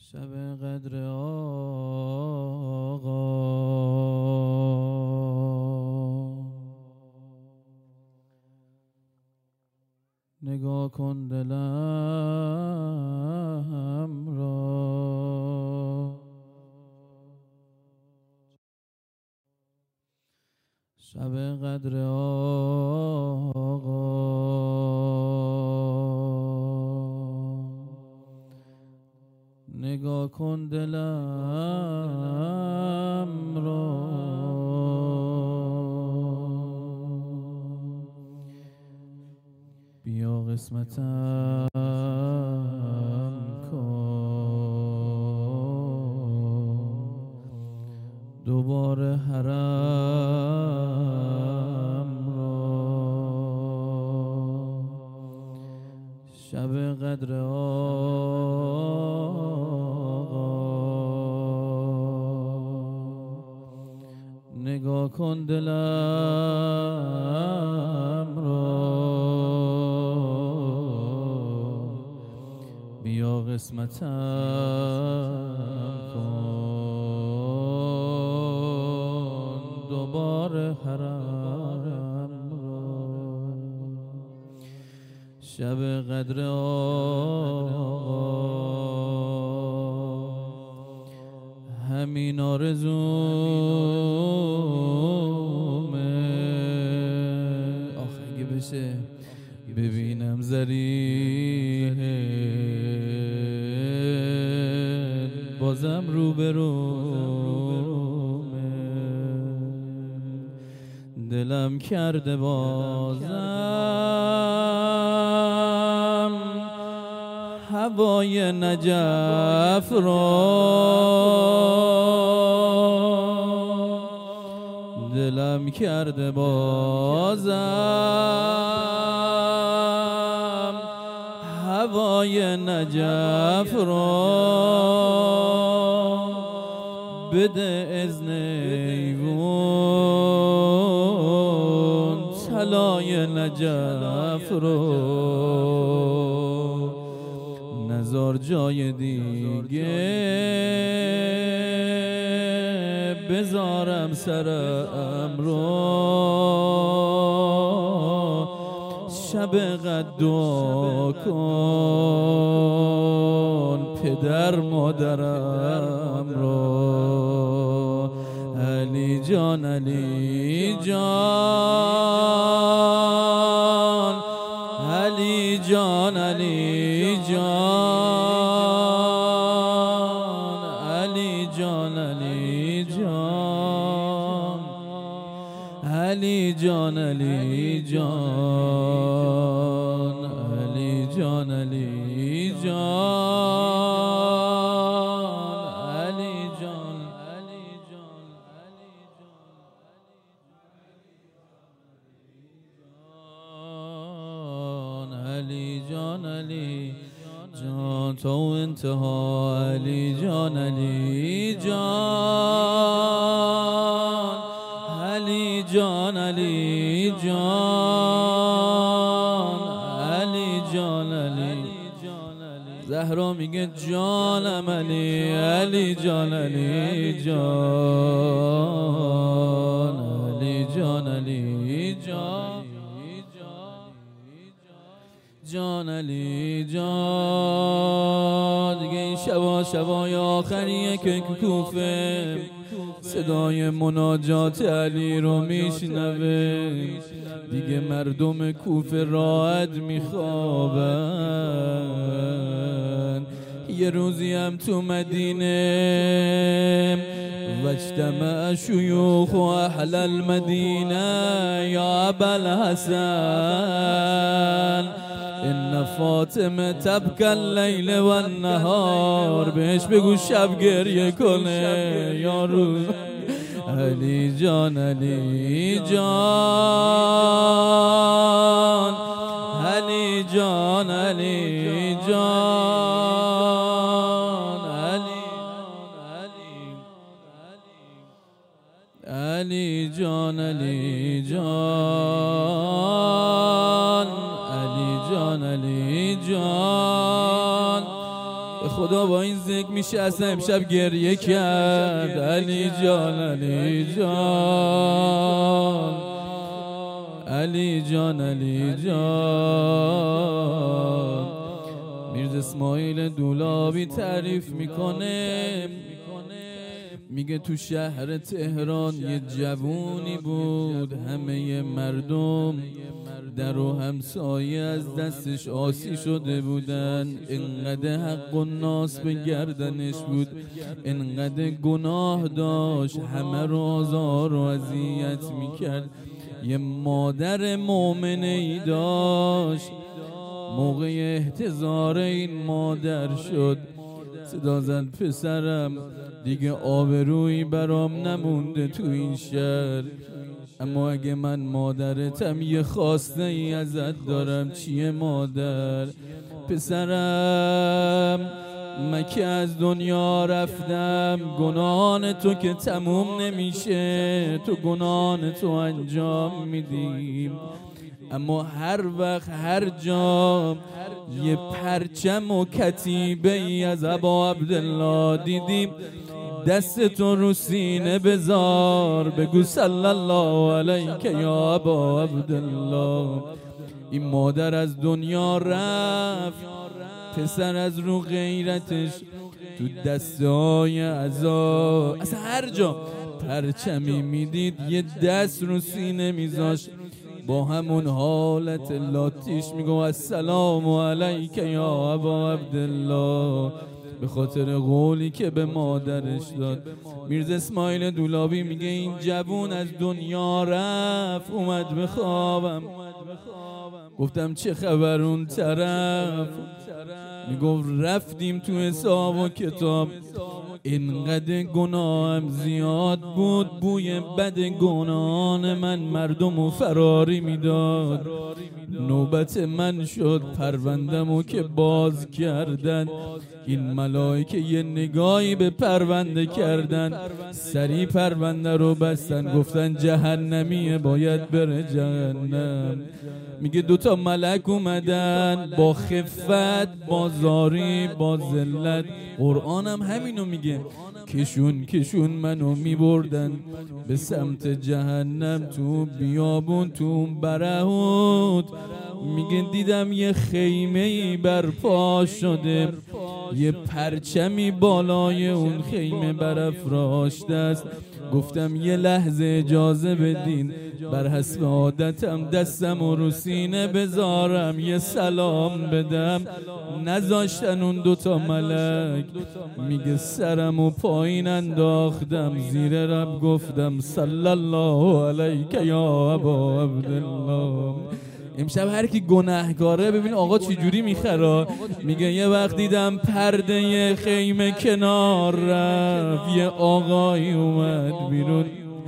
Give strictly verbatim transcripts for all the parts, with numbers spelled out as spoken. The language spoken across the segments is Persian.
شب قدر آقا نگاه کن دلم را، شب قدر آقا نگاه کن دلم را، بیا قسمتم کن دوباره حرم را، شب قدر آقا نگاه کن دلم را، بیا قسمتم کن دوباره حرم را، شب قدر آقا همین آرزومه، آخه اگه بشه ببینم زریح بازم روبرومه، دلم کرده بازم هوای نجف را، دلم کرده بازم هوای نجف را، بده اذن ایوون طلای نجف رو، نزار جای دیگه بذارم سرم رو، شب قد دعا کن پدر مادرم رو، علی جان علی جان علی جان علی جان علی جان علی جان علی جان علی جان علی جان علی جان علی جان علی جان علی جان علی جان تو انتها، علی جان علی جان علی جان علی جان علی جان علی زهرا میگه جانم علی، علی جان علی جان علی جان علی جان جان علی جان. دیگه این شبا شبای آخریه که کوفه صدای مناجات علی رو میشنوه، دیگه مردم کوفه راحت میخوابن. یه روزی هم تو مدینه واجتمع شیوخ و اهل المدینه یا ابوالحسن ان فاطمه تبکى اللیل و النهار، بهش بگو شب گریه کنه یا روز. علی جان علی جان علی جان علی جان علی جان علی جان علی جان علی جان به خدا با این ذکر میشه اصلا امشب گریه کرد. علی جان علی جان علی جان علی جان. میرزا اسماعیل دولابی تعریف میکنه، میگه تو شهر تهران یه جوونی بود، همه مردم در و همسایه از دستش آسی شده بودن. انقدر حق و ناس به گردنش بود، انقدر گناه داشت، همه رو آزار و اذیت میکرد. یه مادر مومنه ای داشت، موقع احتضار این مادر شد، صدا زد پسرم دیگه آبرویی برام نمونده تو این شهر، اما اگه من مادرتم یه خواسته ای ازت دارم. چیه مادر؟ پسرم من که از دنیا رفتم، گناهان تو که تموم نمیشه، تو گناهان تو انجام میدیم، اما هر وقت هر جا یه پرچم و کتیبه ای از ابا عبدالله دیدیم، دست تو رو سینه بذار، بگو صلی الله علیک یا ابا عبدالله. این مادر از دنیا رفت، پسر از رو غیرتش تو دستای عزا اصلا هر جا پرچمی میدید یه دست رو سینه میذاشت، با همون حالت لاتیش میگو السلام علیک یا ابا عبدالله، به خاطر قولی که به مادرش داد. میرزا اسماعیل دولابی میگه این جوون از دنیا رفت، اومد به خوابم، گفتم چه خبر اون طرف؟ میگفت رفتیم تو حساب و کتاب، اینقدر گناهم زیاد بود، بوی بد گناهان من مردم و فراری میداد. نوبت من شد، پروندمو که باز کردن، این ملائکه یه نگاهی به پرونده کردن، سری پرونده رو بستن، گفتن جهنمیه باید بره جهنم. میگه دوتا ملک اومدن با خفت، با زاری، با ذلت، قرآنم همینو میگه، کشون کشون منو میبردن به سمت جهنم، تو بیابون تو برهوت. میگه دیدم یه خیمه‌ای برپا شده، یه پرچمی بالای اون خیمه برافراشته است. گفتم یه لحظه اجازه بدین، بر حسب عادتم دستم و رو سینه بذارم یه سلام بدم. نذاشتن اون دوتا ملک. میگه سرم و پایین انداختم زیر رب، گفتم صلی الله علیک یا ابا عبدالله. امشب هر کی گناهکاره ببین آقا چجوری میخرا. میگه یه وقت دیدم پرده خیمه کنار رفت، یه آقایی اومد بیرون،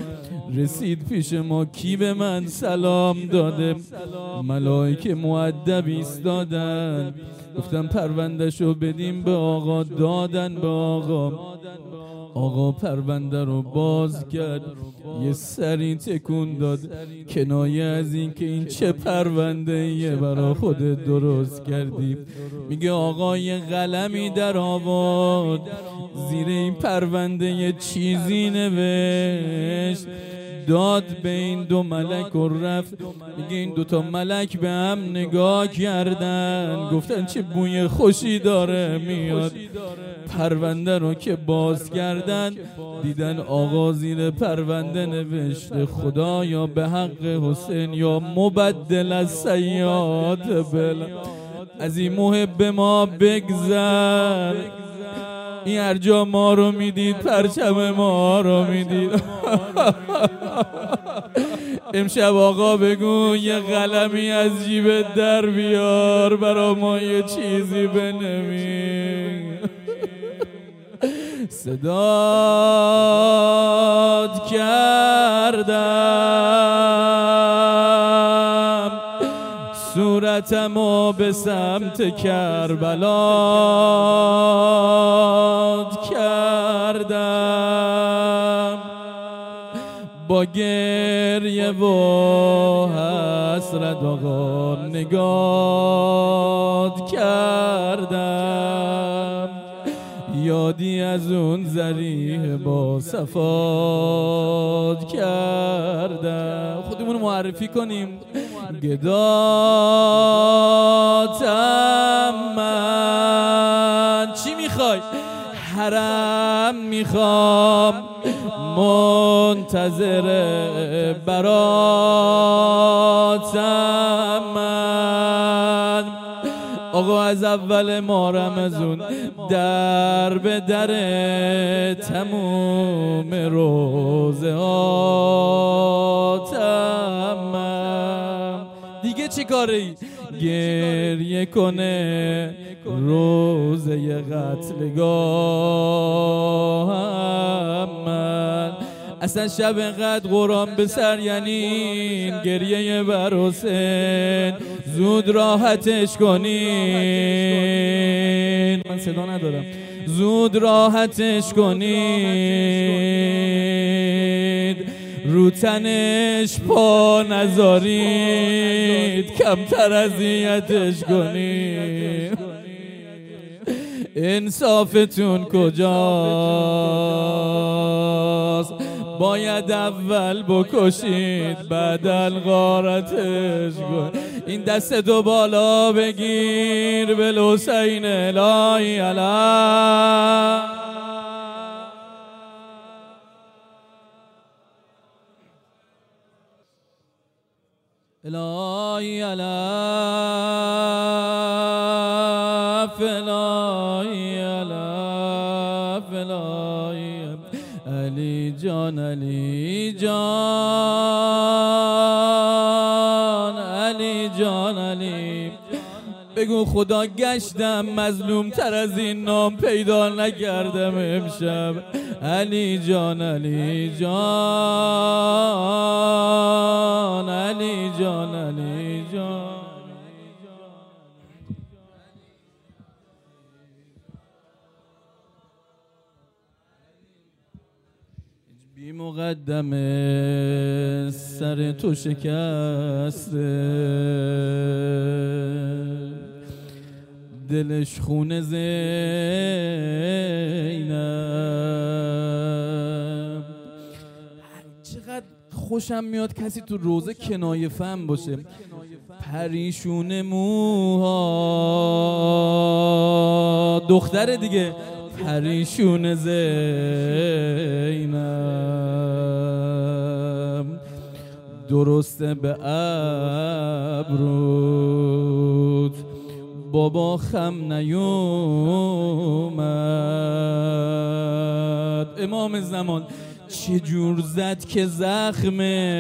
رسید پیش ما، کی به من سلام داده؟ ملائکه مؤدب ایستادن. گفتم پروندهشو بدیم به آقا، دادن به آقا. آقا پرونده رو باز کرد، یه سری تکون داد، کنایه از این که این چه پرونده یه برا خودت درست کردی. میگه آقا یه قلمی در آورد، زیر این پرونده یه چیزی نوشت، داد به این دو ملک و رفت. میگه این دوتا ملک به هم نگاه کردن، گفتن چه بوی خوشی داره میاد. پرونده رو که باز کردن، دیدن آقا زیر پرونده نوشته خدایا به حق حسین یا مبدل از سیئات بلا، از این محب ما بگذر. این هر جا ما رو میدید پرچم ما رو میدید. امشب آقا بگو یه قلمی از جیبت در بیار، برا ما یه چیزی بنویس. صدات کردم، صورتمو به سمت کربلات کردم، با گریه و حسرت آقا نگات کردم. یادی از اون ذریح با صفات کردم. خودمون معرفی کنیم. گداتم من، چی میخوای؟ حرم میخوام، منتظر براتم من. آقا از اول ماه رمضان در به در تموم روزه هاتم من. دیگه چی کاری؟ گریه کنه روزه قتلگاهم من. اصلا شب قدر قرآن به سر یعنی گریه بر حسین، زود راحتش کنین. من صدا ندارم. زود راحتش کنید، رو تنش پا نذارید، کمتر اذیتش کنید. انصافتون کجاست؟ باید اول بکشید بعد الغارتش کن. این دست دو بالا بگیر به حسین الهی علی. الهی علی فلای علی فلای علی جان علی جان علی جان علی. بگو خدا گشتم مظلوم تر از این نام پیدا نکردم امشب. علی جان علی جان علی جان علی جان. بی مقدمه سر تو شکسته، دلش خون زینب. چقدر خوشم میاد کسی تو روزه کنایه فهم باشه. پریشون موها دختر دیگه، پریشون زینب، درسته به ابروت بابا خم نیومد. امام زمان چه جور زد که زخم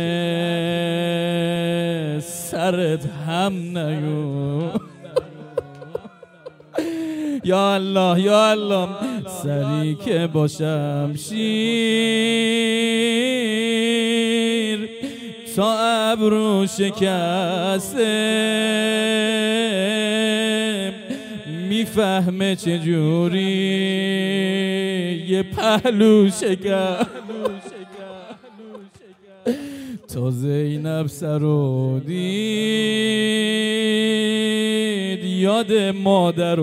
سرت هم نیومد. یا الله یا الله، سری که باشم شیر تا ابرو شکسته، میفهمه چجوری یه پهلو شکست. تا زینب سرو دید یاد مادر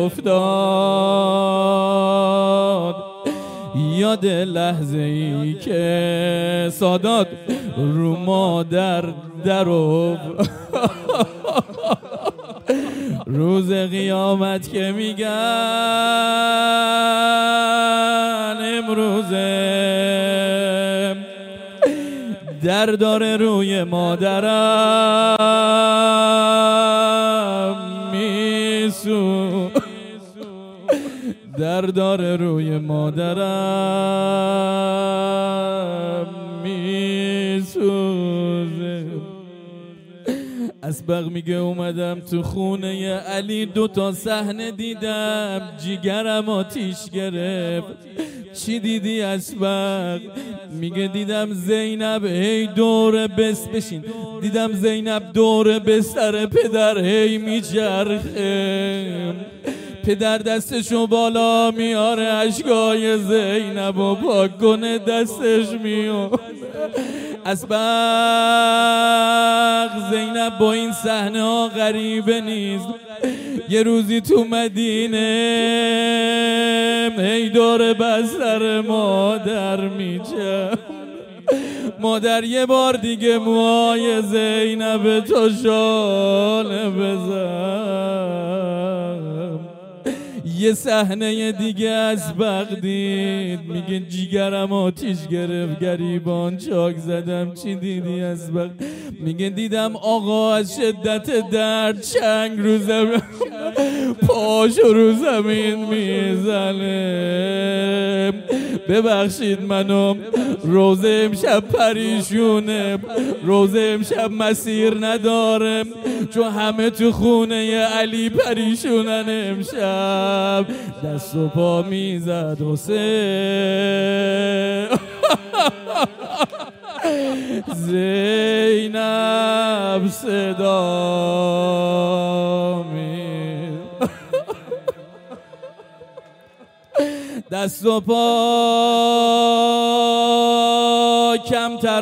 افتاد، یاد لحظه ای که سادات رو مادر در افتاد. روز قیامت که میگن امروزه در داره روی مادرم میسو، در داره روی مادرم میسوزه. اسبق میگه اومدم تو خونه علی، دوتا صحنه دیدم جیگرم آتیش گرفت. چی دیدی اسبق؟ میگه دیدم زینب هی دور بس بشین، دیدم زینب دور بستر پدر هی میچرخه، پدر دستشو بالا میاره اشکای زینب و پاک کنه دستش میاد. اسبق زینب با این صحنه ها غریبه نیست. یه روزی تو مدینه داره بستر مادر میچه. مادر یه بار دیگه موهای زینب تو شانه بزن. یه صحنه دیگه از بغدید میگه جیگرم آتیش گرفت، گریبان چاک زدم. چی دیدی از بغدید؟ میگه دیدم آقا از شدت درد چنگ رو زمین پاشو رو زمین میزنه. ببخشید منو روزه امشب پریشونه، روزه امشب مسیر نداره چون همه تو خونه علی پریشونن. امشب دست و پا میزد حسین. زینب صدا می دست و پا کمتر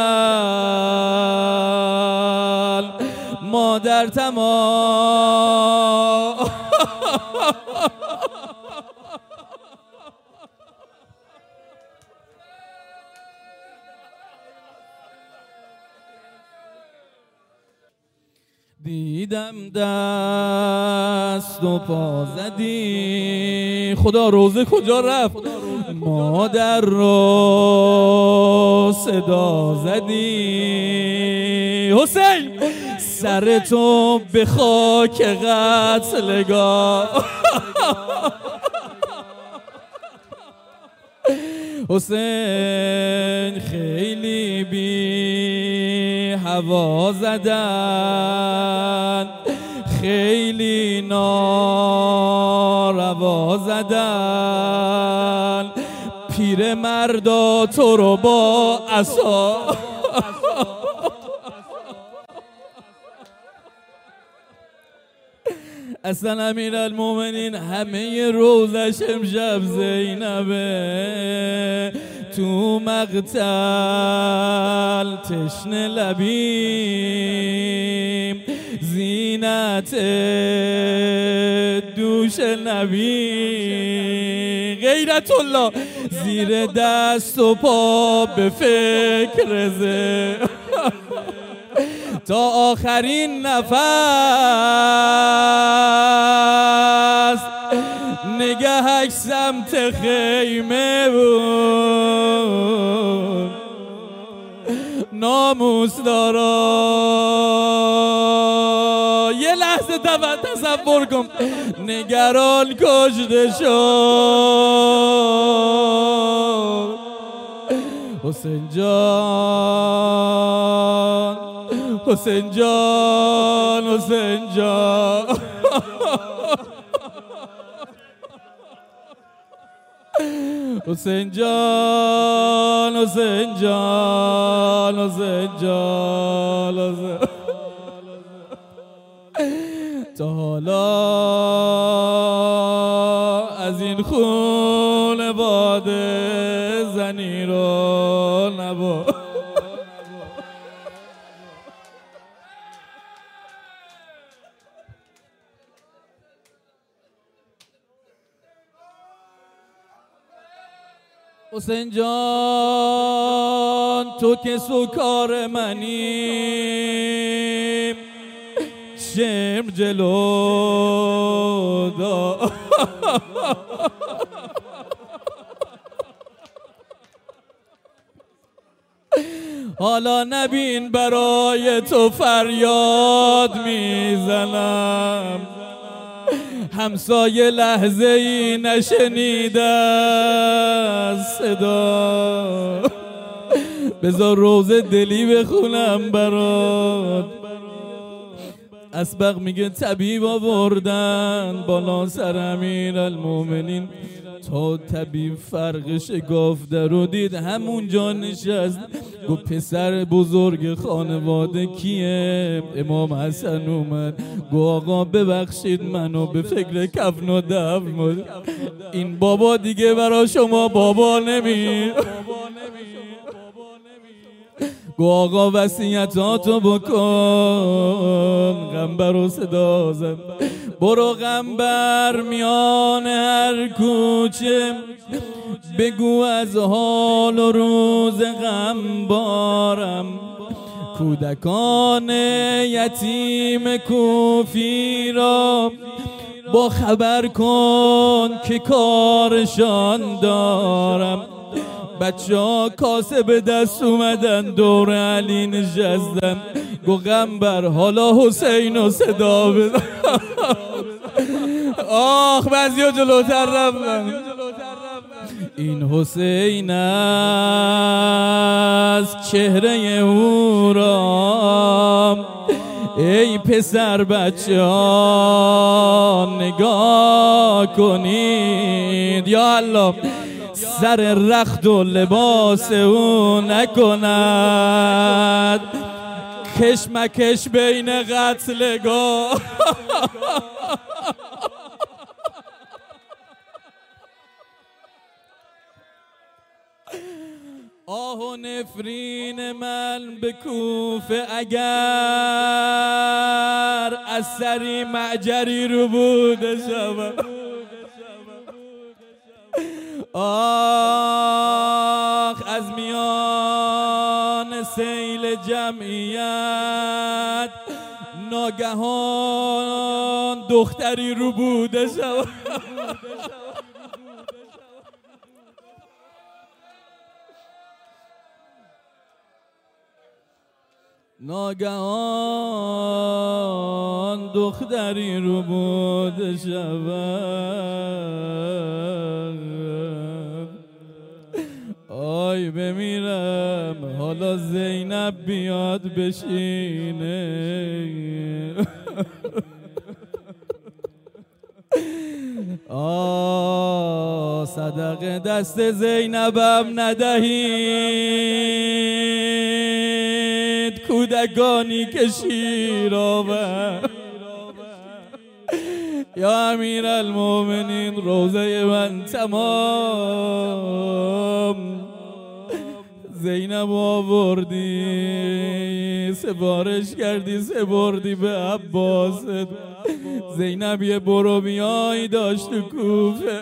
بزن مادر تمام. دیدم دست و پا زدی، خدا روزه کجا رفت؟ مادر رو صدا زدی. حسین سر تو به خاک قتلگاه. حسین خیلی بی هوا زدن، خیلی ناروا زدن. پیر مردا تو رو با عصا اصلا امیرالمومنین همه روزش امشب زینبه. تو مقتل تشنه لبیم، زینت دوش نبی. غیرت الله زیر دست و پا به فکر زه تا آخرین نفس. نگهش سمت خیمه بود، ناموس دارا. یه لحظه تصور کن نگران کشته شد. حسین جان، حسین جان، حسین جان. حسین جان، حسین جان، حسین جان. تا حالا از این خون باده زنی رو نبود. حسین جان تو که سوکار منی، شم جلو دا. حالا نبین برای تو فریاد میزنم، همسایه لحظه ای نشنیده صدا. بذار روزه دلی بخونم برات. اسبق میگه طبیب آوردن بالا سر امیرالمومنین، تا طبیب فرقش گافته رو دید همونجا نشست. گفت پسر بزرگ خانواده کیه؟ امام حسن اومد. گفت آقا ببخشید منو به فکر کفن و دفن. این بابا دیگه برا شما بابا نمی. گو آقا وصیتاتو بکن. غنبر و صدا زد. برو غنبر میان هر کوچه، بگو از حال و روز غمبارم. کودکان یتیم کوفی را با خبر کن که کارشان دارم. بچه ها کاسه به دست اومدن دور علی نشستن، گو غنبر حالا حسین و صدا بزن. آخ بعضی ها جلوتر رفتن. این حسین است چهره او را، ای پسر بچه ها نگاه کنید. یا الله سر رخت و لباس او نکند کشمکش بین قتلگاه. آه و نفرین من به کوفه اگر از سری معجری رو بوده شود. آخ از میان سیل جمعیت ناگهان دختری رو بوده شود. ناگهان دختری رو بوده شود. آی بمیرم حالا زینب بیاد بشینه. آه صدقه دست زینبم ندهید کودکانی که شیر آورد. یا امیرالمومنین روزه من تمام، زینب آوردی سفارش کردی سپردی به عباس. زینب یه برو بیایی داشت تو کوفه.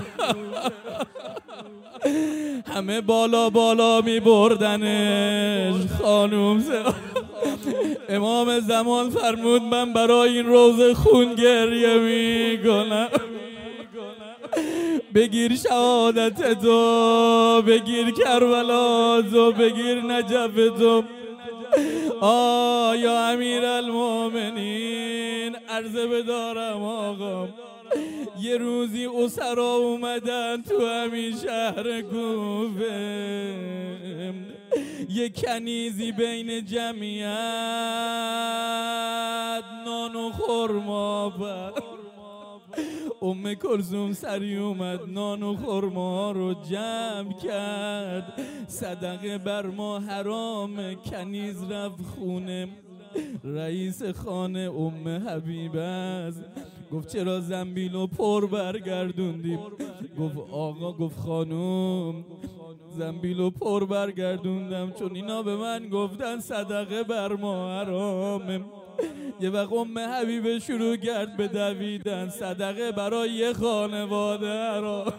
همه بالا بالا می بردنش. خانوم امام زمان فرمود من برای این روز خون گریه می کنم. بگیر شهادت تو، بگیر کربلا تو، بگیر نجف تو. آه یا امیرالمومنین عرضه بدارم آقا، یه روزی اسرا اومدن تو همین شهر کوفه، یه کنیزی بین جمعیت نان و خرما بود. ام کلثوم سری اومد نان و خرما رو جمع کرد. صدقه بر ما حرام. کنیز رفت خونه رئیس خانه ام حبیبه است. گفت چرا زنبیلو پر برگردوندیم؟ گفت آقا، گفت خانوم زنبیلو پر برگردوندم چون اینا به من گفتن صدقه بر ما حرامه. یه وقت ام حبیبه شروع کرد به دویدن، صدقه برای یه خانواده حرام.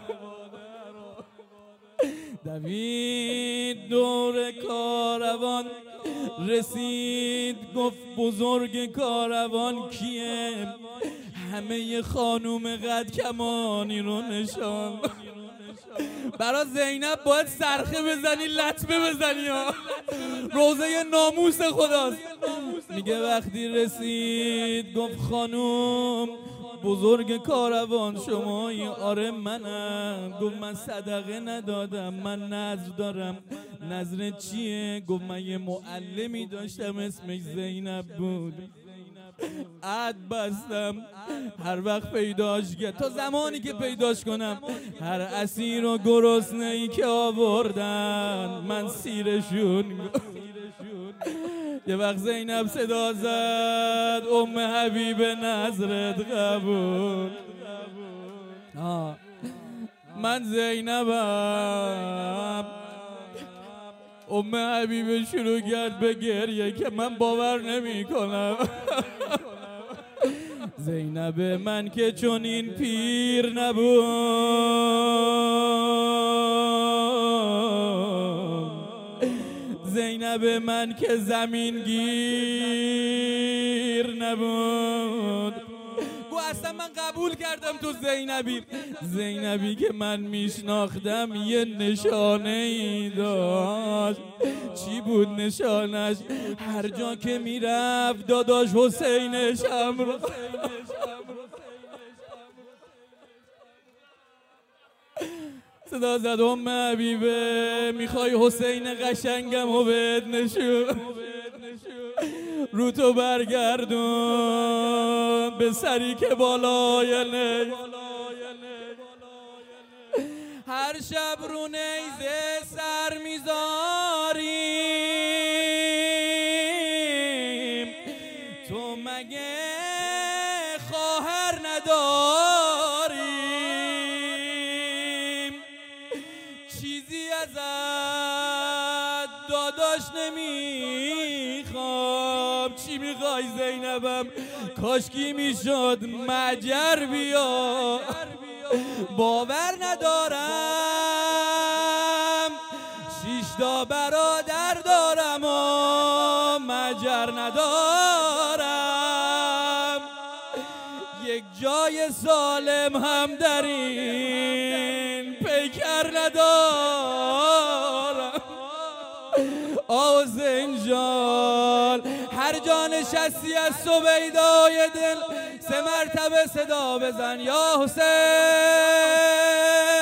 دوید دور کاروان رسید، گفت بزرگ کاروان کیه؟ همه خانوم قد کمانی رو نشان. برای زینب باید صرخه بزنی، لطمه بزنی ها. روزه ناموس خداست. میگه وقتی رسید گفت خانوم بزرگ کاروان شمایی؟ آره منم. گفت من صدقه ندادم، من نذر دارم. نذر چیه؟ گفت من یه معلمی داشتم اسمش زینب بود، عد بستم هر وقت پیداش کرد تا زمانی که پیداش کنم هر اسیر و گرسنه ای که آوردن من سیرشون. یه وقت زینب صدا زد ام حبیب نظرت قبول. آه. من زینبم. ام حبیب شروع کرد به گریه که من باور نمی کنم. زینب من که چون این پیر نبود، زینب من که زمین گیر نبود. گو اصلا من قبول کردم تو زینبی. زینبی که من میشناختم یه نشانه ای داشت. چی بود نشانش؟ هر جا که میرفت داداش حسینش همراه. صدا زد ام حبیبه میخوای حسین قشنگم و بهت نشون، رو تو برگردون به سری که بالای نی. هر شب رو نیزه سر میذاریم، تو مگه خواهر نداریم؟ چیزی ازت داداش نمیخوام. چی میخوای زینبم؟ کاشکی میشد مجر بیا. باور ندارم شیش تا برادر دارم و مجر ندارم، یک جای سالم هم در این پیکر ندارم. آه حسین جان، هر جا نشستی از سویدای دل سه مرتبه صدا بزن یا حسین.